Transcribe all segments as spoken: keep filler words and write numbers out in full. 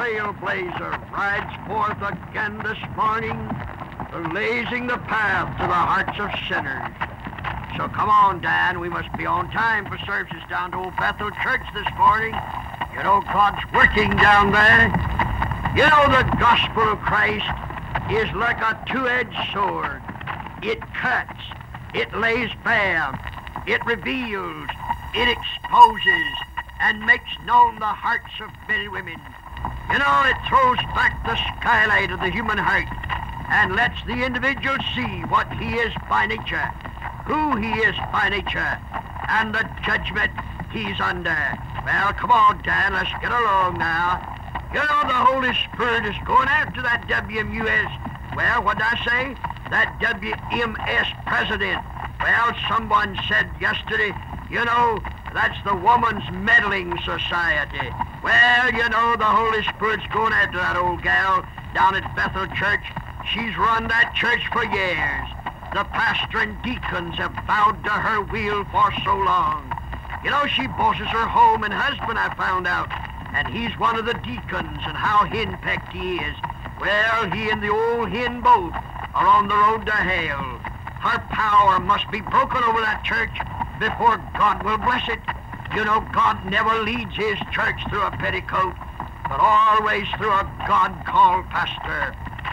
trailblazer rides forth again this morning, blazing the path to the hearts of sinners. So come on, Dan, we must be on time for services down to Old Bethel Church this morning. You know God's working down there. You know the gospel of Christ is like a two-edged sword. It cuts, it lays bare, it reveals, it exposes, and makes known the hearts of men and women. You know, it throws back the skylight of the human heart and lets the individual see what he is by nature, who he is by nature, and the judgment he's under. Well, come on, Dan, let's get along now. You know, the Holy Spirit is going after that W M U S, well, what did I say? That W M S president. Well, someone said yesterday, you know, that's the Woman's Meddling Society. Well, you know, the Holy Spirit's going after that old gal down at Bethel Church. She's run that church for years. The pastor and deacons have bowed to her wheel for so long. You know, she bosses her home and husband, I found out. And he's one of the deacons, and how henpecked he is. Well, he and the old hen both are on the road to hell. Her power must be broken over that church before God will bless it. You know, God never leads his church through a petticoat, but always through a God-called pastor.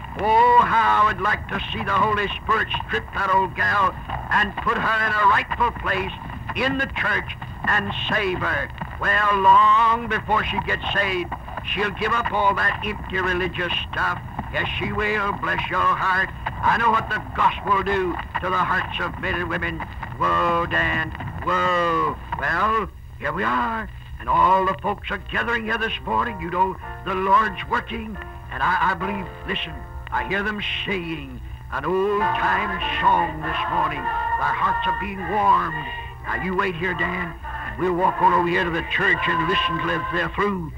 Oh, how I'd like to see the Holy Spirit strip that old gal and put her in a rightful place in the church and save her. Well, long before she gets saved, she'll give up all that empty religious stuff. Yes, she will, bless your heart. I know what the gospel will do to the hearts of men and women. Whoa, Dan, whoa. Well, here we are, and all the folks are gathering here this morning. You know, the Lord's working, and I, I believe, listen, I hear them saying an old-time song this morning. Their hearts are being warmed. Now, you wait here, Dan, and we'll walk on over here to the church and listen till they're through.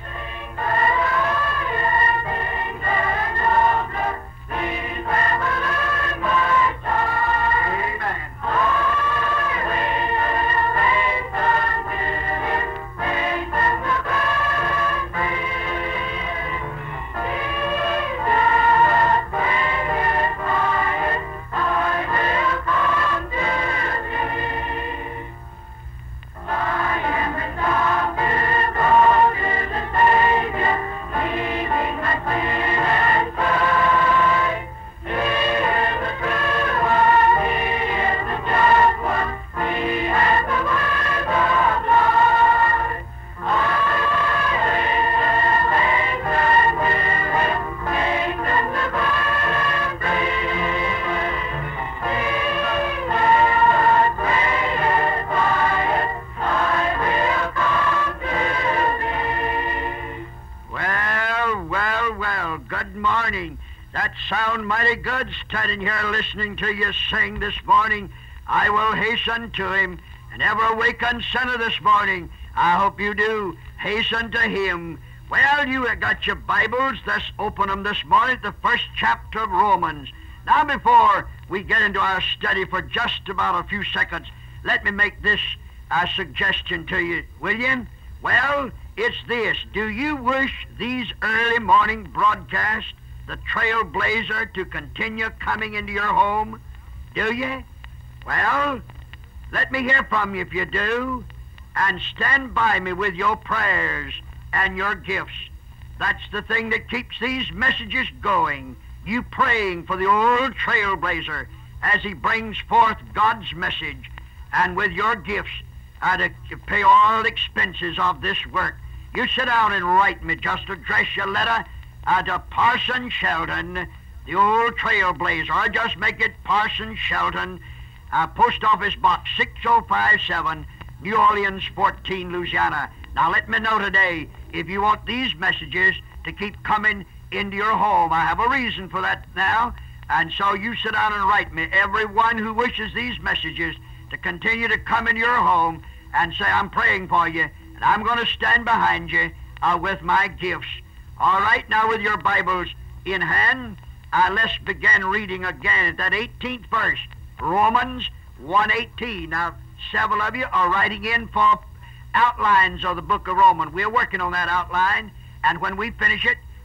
That sound mighty good, standing here listening to you sing this morning. I will hasten to him, and ever awakened sinner this morning, I hope you do hasten to him. Well, you have got your Bibles. Let's open them this morning at the first chapter of Romans. Now, before we get into our study for just about a few seconds, let me make this uh, suggestion to you, will you? Well, it's this. Do you wish these early morning broadcasts, the Trailblazer, to continue coming into your home? Do you? Well, let me hear from you if you do, and stand by me with your prayers and your gifts. That's the thing that keeps these messages going. You praying for the old Trailblazer as he brings forth God's message, and with your gifts uh, to pay all expenses of this work. You sit down and write me. Just address your letter Uh, to Parson Sheldon, the old Trailblazer, or just make it Parson Sheldon, uh, Post Office Box six oh five seven, New Orleans fourteen, Louisiana. Now let me know today if you want these messages to keep coming into your home. I have a reason for that now, and so you sit down and write me. Everyone who wishes these messages to continue to come into your home, and say, I'm praying for you, and I'm going to stand behind you uh, with my gifts. All right, now with your Bibles in hand, uh, let's begin reading again at that eighteenth verse, Romans one eighteen. Now, several of you are writing in for outlines of the book of Romans. We're working on that outline, and when we finish it,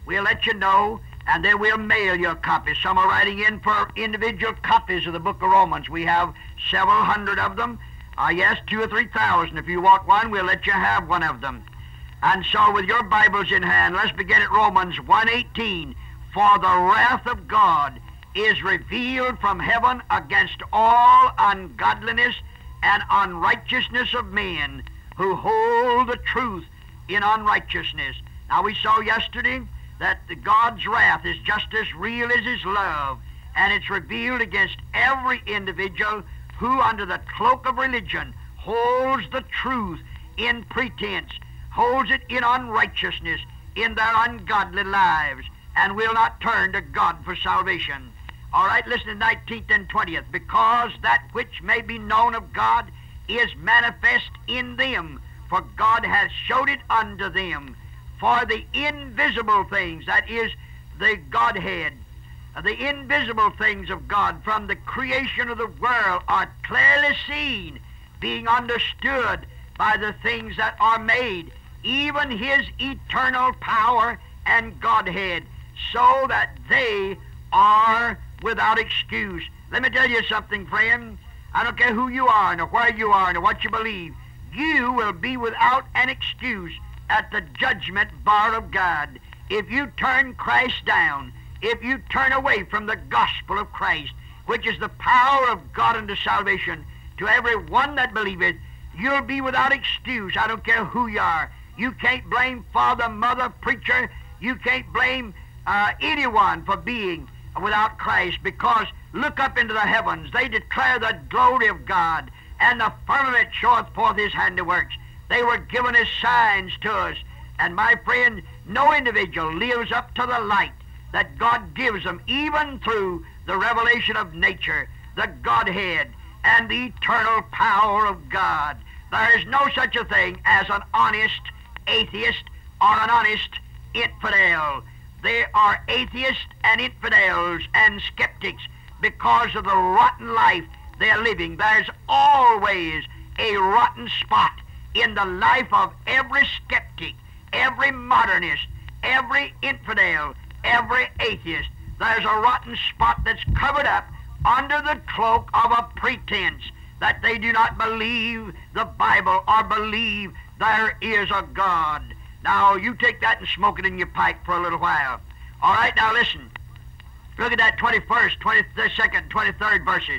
we'll let you know, and then we'll mail you a copy. Some are writing in for individual copies of the book of Romans. We have several hundred of them. Uh, yes, two or three thousand. If you want one, we'll let you have one of them. And so with your Bibles in hand, let's begin at Romans one eighteen. For the wrath of God is revealed from heaven against all ungodliness and unrighteousness of men who hold the truth in unrighteousness. Now we saw yesterday that the God's wrath is just as real as His love, and it's revealed against every individual who under the cloak of religion holds the truth in pretense, holds it in unrighteousness in their ungodly lives, and will not turn to God for salvation. All right, listen to nineteenth and twentieth. Because that which may be known of God is manifest in them, for God hath showed it unto them. For the invisible things, that is the Godhead, the invisible things of God from the creation of the world are clearly seen, being understood by the things that are made, even His eternal power and Godhead, so that they are without excuse. Let me tell you something, friend. I don't care who you are, nor where you are, nor what you believe. You will be without an excuse at the judgment bar of God. If you turn Christ down, if you turn away from the gospel of Christ, which is the power of God unto salvation to every one that believeth, you'll be without excuse. I don't care who you are. You can't blame father, mother, preacher. You can't blame uh, anyone for being without Christ, because look up into the heavens. They declare the glory of God, and the firmament showeth forth His handiworks. They were given as signs to us. And my friend, no individual lives up to the light that God gives them, even through the revelation of nature, the Godhead, and the eternal power of God. There is no such a thing as an honest atheist or an honest infidel. They are atheists and infidels and skeptics because of the rotten life they're living. There's always a rotten spot in the life of every skeptic, every modernist, every infidel, every atheist. There's a rotten spot that's covered up under the cloak of a pretense that they do not believe the Bible or believe there is a God. Now, you take that and smoke it in your pipe for a little while. All right, now listen. Look at that twenty-first, twenty-second, twenty-third verses.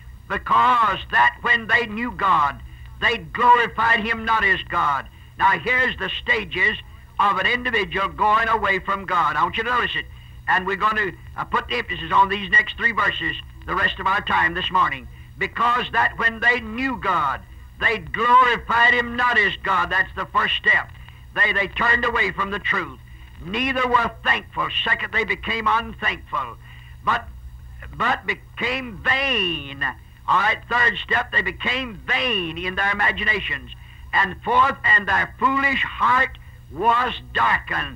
Because that when they knew God, they glorified Him not as God. Now, here's the stages of an individual going away from God. I want you to notice it. And we're going to uh, put the emphasis on these next three verses the rest of our time this morning. Because that when they knew God, they glorified Him not as God. That's the first step. They, they turned away from the truth. Neither were thankful. Second, they became unthankful, but, but became vain. All right, third step, they became vain in their imaginations. And fourth, and their foolish heart was darkened.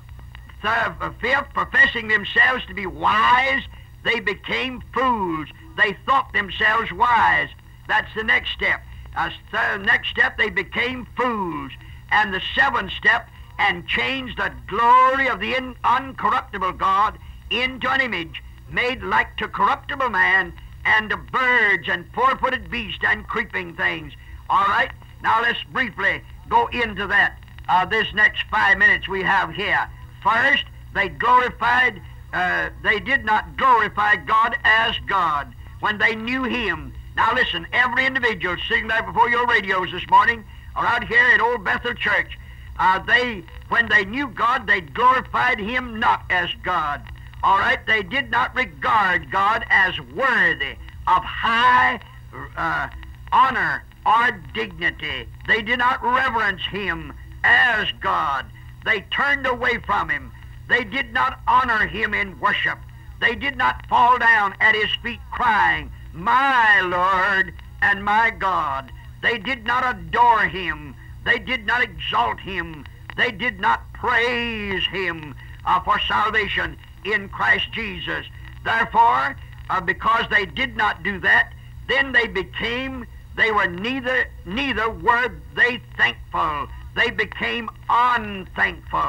Third, fifth, professing themselves to be wise, they became fools. They thought themselves wise. That's the next step. Uh, third, next step, they became fools. And the seventh step, and changed the glory of the in, uncorruptible God into an image made like to corruptible man, and to birds and four-footed beasts and creeping things. All right, now let's briefly go into that uh, this next five minutes we have here. First, they glorified, uh, they did not glorify God as God when they knew Him. Now listen, every individual sitting there before your radios this morning, or out here at Old Bethel Church, uh, they, when they knew God, they glorified Him not as God. All right, they did not regard God as worthy of high uh, honor or dignity. They did not reverence Him as God. They turned away from Him. They did not honor Him in worship. They did not fall down at His feet crying, "My Lord and my God." They did not adore Him. They did not exalt Him. They did not praise Him uh, for salvation in Christ Jesus. Therefore, uh, because they did not do that, then they became, they were neither, neither were they thankful. They became unthankful.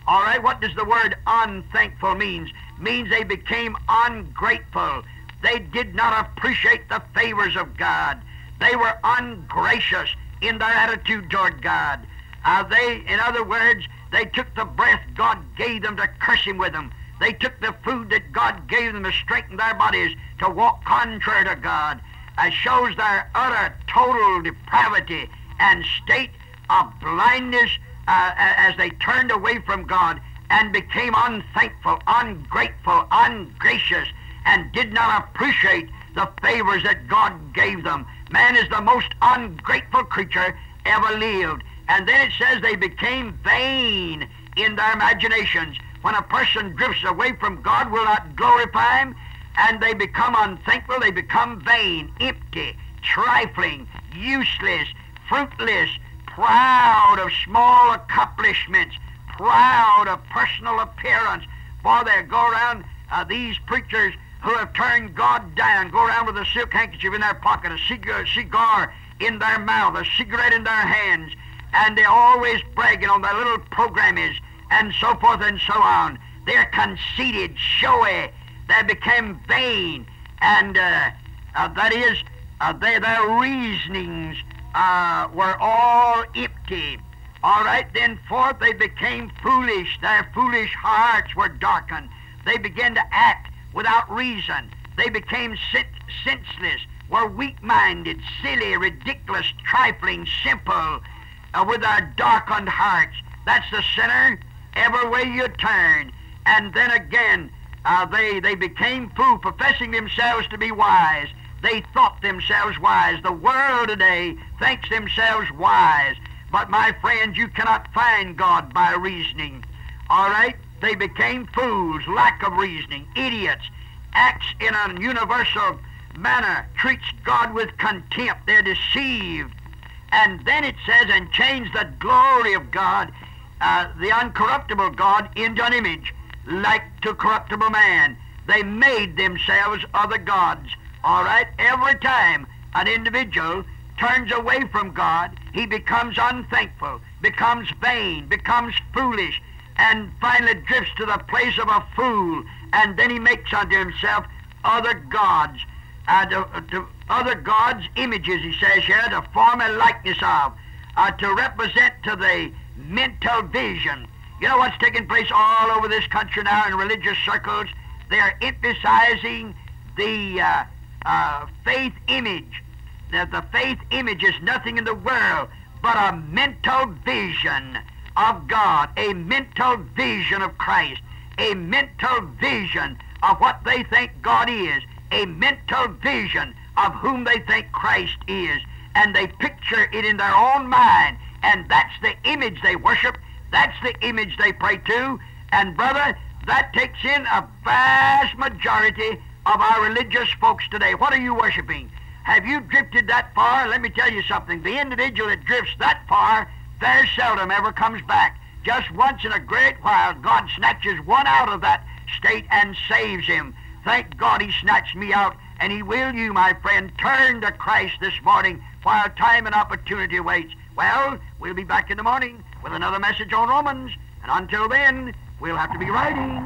All right, what does the word unthankful mean? Means they became ungrateful. They did not appreciate the favors of God. They were ungracious in their attitude toward God. Uh, they, in other words, they took the breath God gave them to curse Him with them. They took the food that God gave them to strengthen their bodies to walk contrary to God. It shows their utter, total depravity and state of blindness uh, as they turned away from God and became unthankful, ungrateful, ungracious, and did not appreciate the favors that God gave them. Man is the most ungrateful creature ever lived. And then it says they became vain in their imaginations. When a person drifts away from God, will not glorify Him, and they become unthankful, they become vain, empty, trifling, useless, fruitless, proud of small accomplishments, proud of personal appearance. Boy, they go around, uh, these preachers who have turned God down, go around with a silk handkerchief in their pocket, a cigar, cigar in their mouth, a cigarette in their hands, and they're always bragging on their little programmes and so forth and so on. They're conceited, showy. They became vain, and uh, uh, that is, uh, they, their reasonings uh, were all empty. All right, then forth they became foolish. Their foolish hearts were darkened. They began to act without reason. They became sen- senseless, were weak-minded, silly, ridiculous, trifling, simple, uh, with their darkened hearts. That's the sinner every way you turn. And then again, uh, they, they became fools, professing themselves to be wise. They thought themselves wise. The world today thinks themselves wise. But my friends, you cannot find God by reasoning. All right? They became fools, lack of reasoning, idiots, acts in a universal manner, treats God with contempt. They're deceived. And then it says, and changed the glory of God, uh, the uncorruptible God, into an image, like to corruptible man. They made themselves other gods. All right? Every time an individual turns away from God, he becomes unthankful, becomes vain, becomes foolish, and finally drifts to the place of a fool, and then he makes unto himself other gods, uh, to, to other gods' images, he says here, to form a likeness of, uh, to represent to the mental vision. You know what's taking place all over this country now in religious circles? They are emphasizing the uh, uh, faith image. That the faith image is nothing in the world but a mental vision of God, a mental vision of Christ, a mental vision of what they think God is, a mental vision of whom they think Christ is, and they picture it in their own mind, and that's the image they worship, that's the image they pray to, and brother, that takes in a vast majority of our religious folks today. What are you worshiping? Have you drifted that far? Let me tell you something. The individual that drifts that far very seldom ever comes back. Just once in a great while, God snatches one out of that state and saves him. Thank God He snatched me out, and He will you, my friend. Turn to Christ this morning while time and opportunity waits. Well, we'll be back in the morning with another message on Romans, and until then, we'll have to be writing.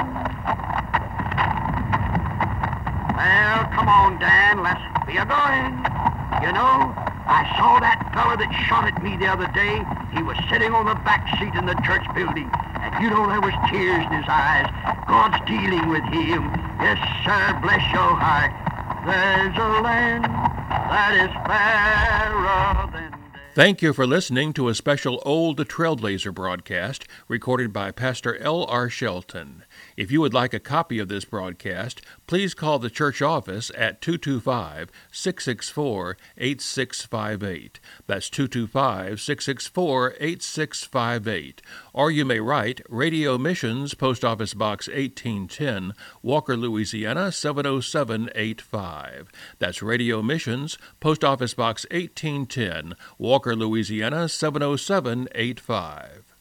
Well, come on, Dan, let's be a-going. You know, I saw that fellow that shot at me the other day. He was sitting on the back seat in the church building, and you know there was tears in his eyes. God's dealing with him. Yes, sir, bless your heart. There's a land that is fairer than day. Thank you for listening to a special Old Trailblazer broadcast recorded by Pastor L R. Shelton. If you would like a copy of this broadcast, please call the church office at two two five, six six four, eight six five eight. That's two two five, six six four, eight six five eight. Or you may write Radio Missions, Post Office Box eighteen ten, Walker, Louisiana seven oh seven eight five. That's Radio Missions, Post Office Box eighteen ten, Walker, Louisiana seven oh seven eight five.